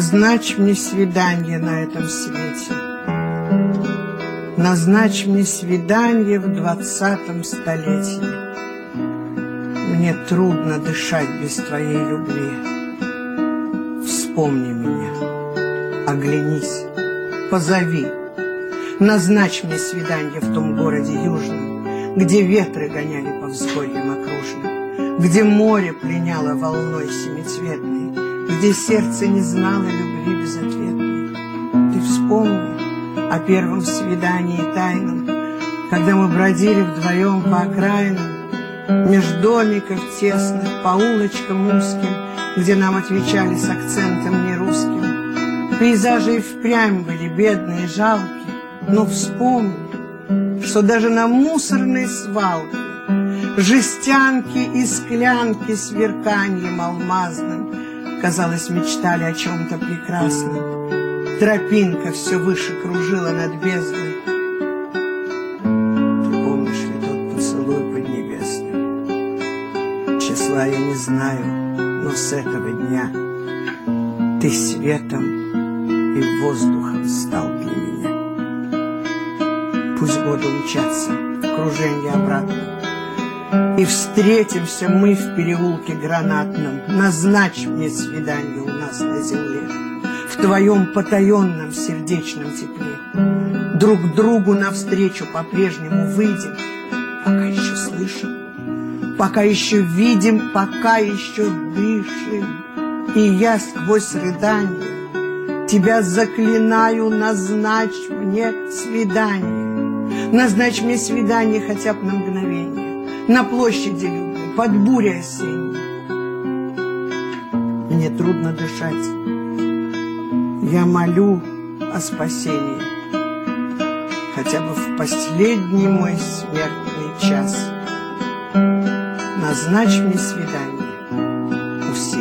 Назначь мне свидание на этом свете. Назначь мне свидание в 20-м столетии. Мне трудно дышать без твоей любви. Вспомни меня, оглянись, позови. Назначь мне свидание в том городе южном, где ветры гоняли по взгорьям окружным, где море пленяло волной семицветной, где сердце не знало любви безответной. Ты вспомни о первом свидании тайном, когда мы бродили вдвоем по окраинам, меж домиков тесных, по улочкам узким, где нам отвечали с акцентом нерусским. Пейзажи и впрямь были бедные, жалкие, но вспомни, что даже на мусорной свалке жестянки и склянки сверканьем алмазным, казалось, мечтали о чем-то прекрасном. Тропинка все выше кружила над бездной. Ты помнишь ли тот поцелуй поднебесный? Числа я не знаю, но с этого дня ты светом и воздухом стал для меня. Пусть годы мчатся в круженье обратно, и встретимся мы в переулке гранатном. Назначь мне свидание у нас на земле, в твоем потаенном сердечном тепле. Друг другу навстречу по-прежнему выйдем, пока еще слышим, пока еще видим, пока еще дышим. И я сквозь рыдания тебя заклинаю: назначь мне свидание. Назначь мне свидание хотя бы на мгновение, на площади любви, под бурей осенней. Мне трудно дышать. Я молю о спасении, хотя бы в последний мой смертный час. Назначь мне свидание у всех.